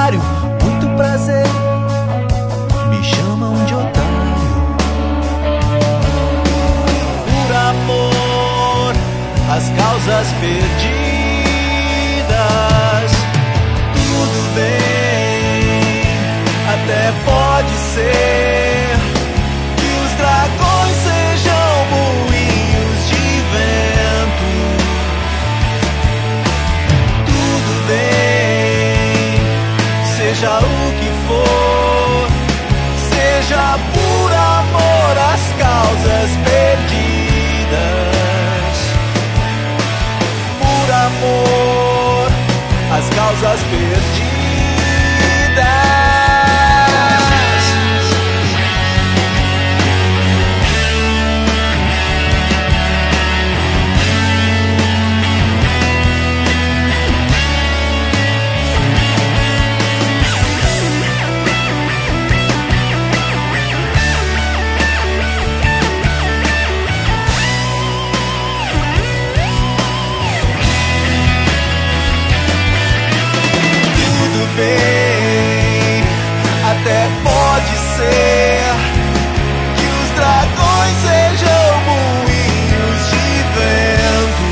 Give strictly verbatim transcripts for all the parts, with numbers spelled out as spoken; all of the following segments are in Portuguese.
otário. Muito prazer, me chamam de otário. Por amor, as causas perdidas. Tudo bem, até pode ser que os dragões sejam moinhos de vento. Tudo bem, seja o que for, seja por amor às causas perdidas. Por amor às causas perdidas. Bem, até pode ser que os dragões sejam moinhos de vento.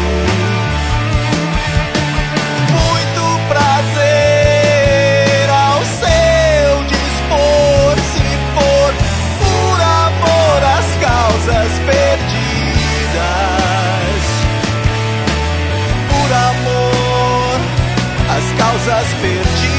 Muito prazer ao seu dispor, se for por amor às causas perdidas. Por amor às causas perdidas.